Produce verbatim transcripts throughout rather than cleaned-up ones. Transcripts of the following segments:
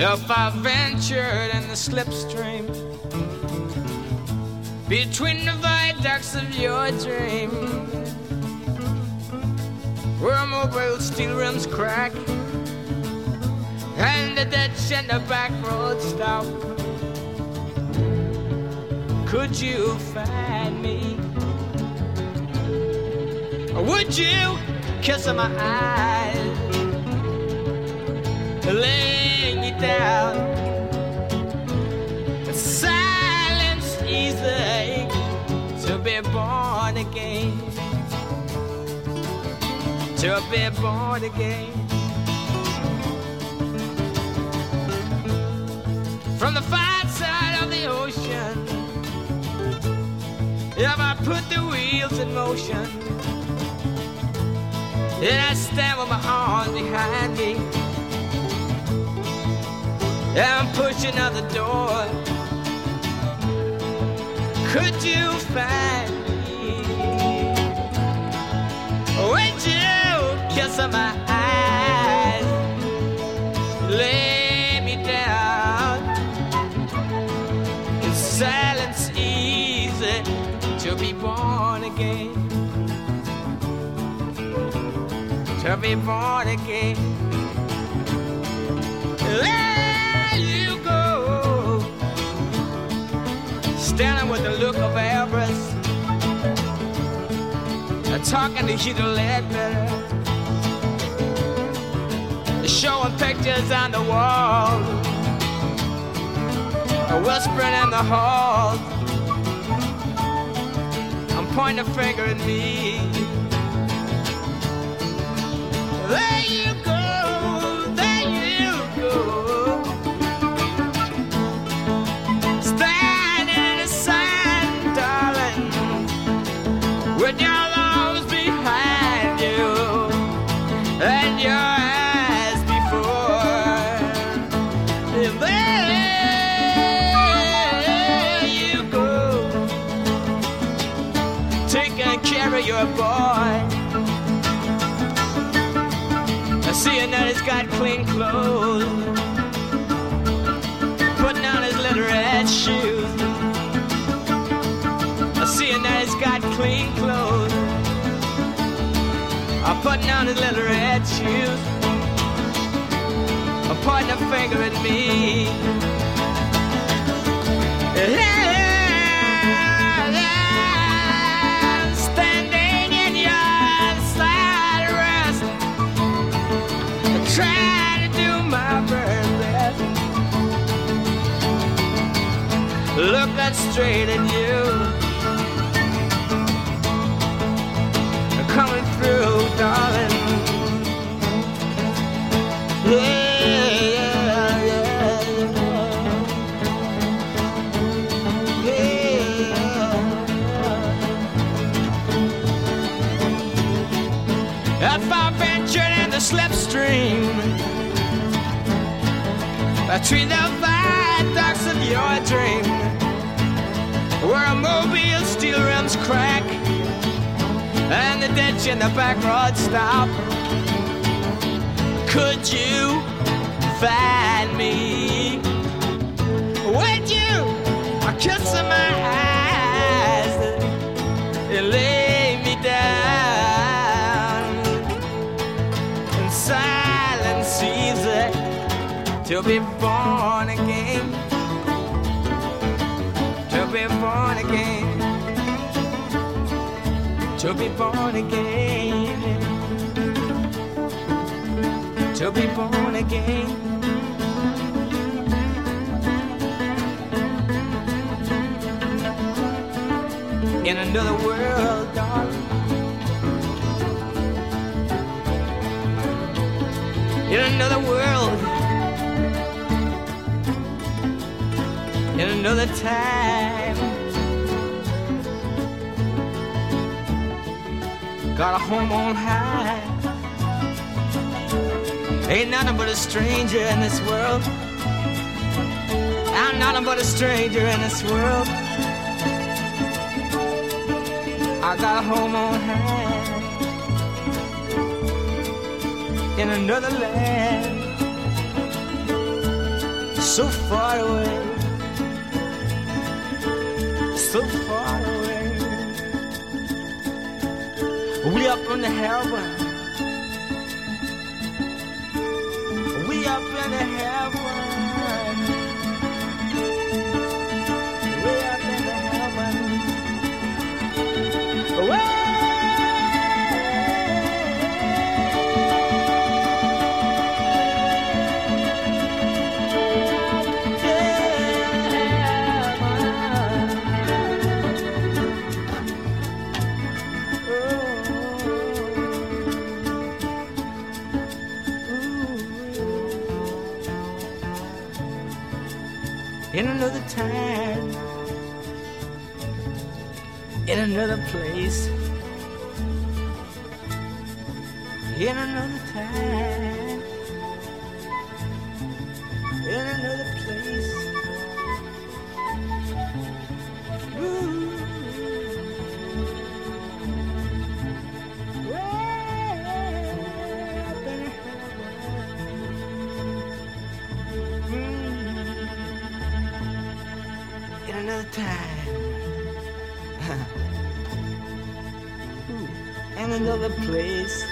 If I ventured in the slipstream between the viaducts of your dream, where mobile steel rims crack and the ditch and the back road stop, could you find me? Or would you kiss my eyes, lay me down? Silence easy to be born again, to be born again. From the far side of the ocean, if I put the wheels in motion, and I stand with my arms behind me, and I'm pushing out the door, could you find me? Would you kiss my eyes, lay me down? Is silence easy to be born again? To be born again. There you go, standing with the look of avarice, talking to Heath Ledbetter, showing pictures on the wall, whispering in the hall. I'm pointing a finger at me. There you go, there you go, standing in the sun, darling, with your arms behind you and your eyes before. There you go, taking care of your boy, seeing that he's got clean clothes, putting on his little red shoes. Seeing that he's got clean clothes, I'm putting on his little red shoes, I'm pointing a finger at me. Standing in your side rest, trying to do my very best, looking straight at you, coming through, darling. Yeah, yeah, yeah, yeah. If I ventured in the slipstream between the viaducts of your dream, where a mobile steel rims crack and the ditch in the back road stop, could you find me? Would you kiss my eyes and lay me down in silence easy to be born again, to be born again, to be born again, to be born again. In another world, darling, in another world, in another time. Got a home on high, ain't nothing but a stranger in this world. I'm nothing but a stranger in this world. I got a home on high in another land. so far away, so far away. We up in the heaven, we up in the heaven, we up in the heaven. Away. In another time, in another place, in another time, in another place. Ooh. Another time, and another place,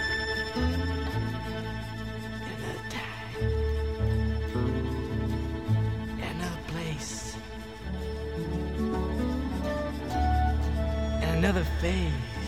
another time, another place, and another phase.